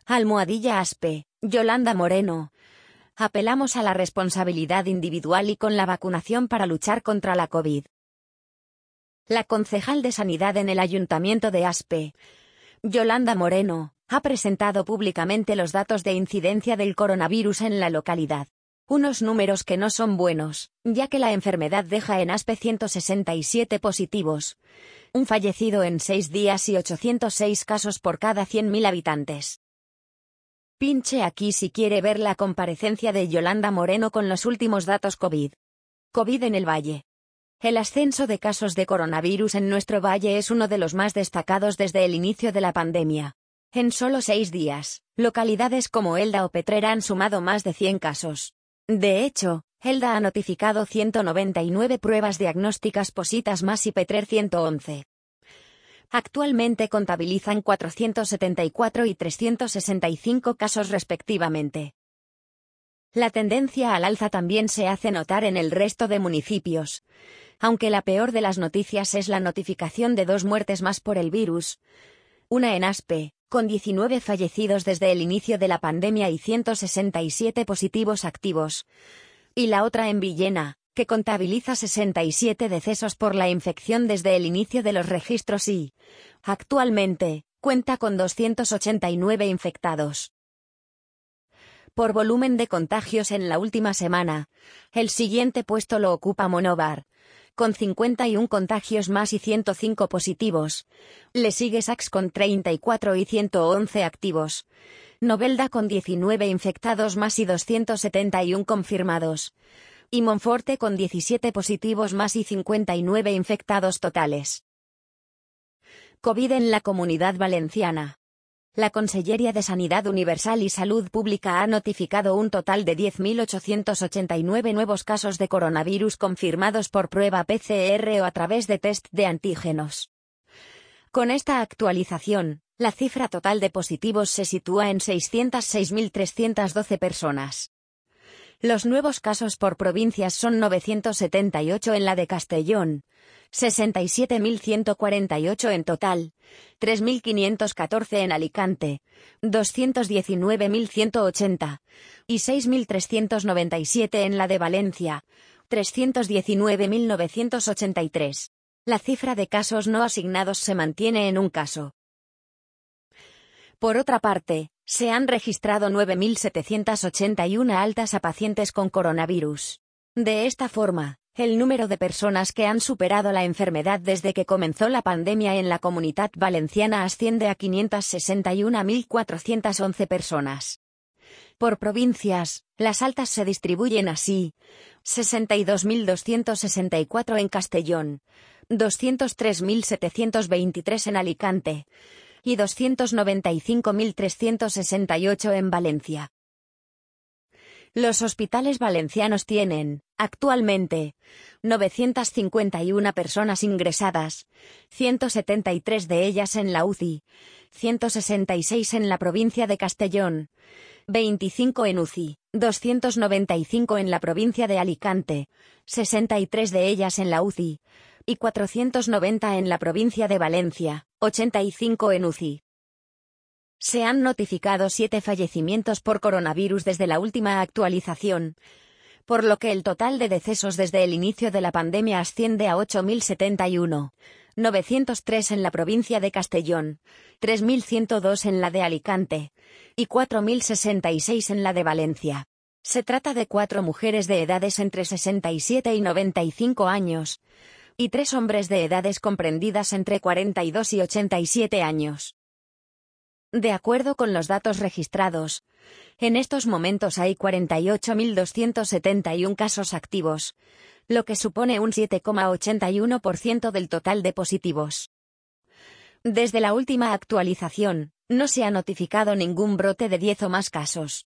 #ASPE, Yolanda Moreno. Apelamos a la responsabilidad individual y con la vacunación para luchar contra la COVID. La concejal de Sanidad en el Ayuntamiento de Aspe, Yolanda Moreno, ha presentado públicamente los datos de incidencia del coronavirus en la localidad. Unos números que no son buenos, ya que la enfermedad deja en Aspe 167 positivos, un fallecido en 6 días y 806 casos por cada 100.000 habitantes. Pinche aquí si quiere ver la comparecencia de Yolanda Moreno con los últimos datos COVID. COVID en el Valle. El ascenso de casos de coronavirus en nuestro valle es uno de los más destacados desde el inicio de la pandemia. En solo 6 días, localidades como Elda o Petrera han sumado más de 100 casos. De hecho, Elda ha notificado 199 pruebas diagnósticas positivas más y Petrer 111. Actualmente contabilizan 474 y 365 casos respectivamente. La tendencia al alza también se hace notar en el resto de municipios, aunque la peor de las noticias es la notificación de 2 muertes más por el virus, una en Aspe, con 19 fallecidos desde el inicio de la pandemia y 167 positivos activos, y la otra en Villena, que contabiliza 67 decesos por la infección desde el inicio de los registros y, actualmente, cuenta con 289 infectados. Por volumen de contagios en la última semana, el siguiente puesto lo ocupa Monóvar, con 51 contagios más y 105 positivos. Le sigue Sax con 34 y 111 activos. Novelda con 19 infectados más y 271 confirmados. Y Monforte con 17 positivos más y 59 infectados totales. COVID en la Comunidad Valenciana. La Conselleria de Sanidad Universal y Salud Pública ha notificado un total de 10.889 nuevos casos de coronavirus confirmados por prueba PCR o a través de test de antígenos. Con esta actualización, la cifra total de positivos se sitúa en 606.312 personas. Los nuevos casos por provincias son 978 en la de Castellón, 67.148 en total, 3.514 en Alicante, 219.180, y 6.397 en la de Valencia, 319.983. La cifra de casos no asignados se mantiene en un caso. Por otra parte, se han registrado 9.781 altas a pacientes con coronavirus. De esta forma, el número de personas que han superado la enfermedad desde que comenzó la pandemia en la Comunidad Valenciana asciende a 561.411 personas. Por provincias, las altas se distribuyen así: 62.264 en Castellón, 203.723 en Alicante, y 295.368 en Valencia. Los hospitales valencianos tienen, actualmente, 951 personas ingresadas, 173 de ellas en la UCI, 166 en la provincia de Castellón, 25 en UCI, 295 en la provincia de Alicante, 63 de ellas en la UCI, y 490 en la provincia de Valencia, 85 en UCI. Se han notificado 7 fallecimientos por coronavirus desde la última actualización, por lo que el total de decesos desde el inicio de la pandemia asciende a 8.071, 903 en la provincia de Castellón, 3.102 en la de Alicante, y 4.066 en la de Valencia. Se trata de 4 mujeres de edades entre 67 y 95 años, y 3 hombres de edades comprendidas entre 42 y 87 años. De acuerdo con los datos registrados, en estos momentos hay 48.271 casos activos, lo que supone un 7,81% del total de positivos. Desde la última actualización, no se ha notificado ningún brote de 10 o más casos.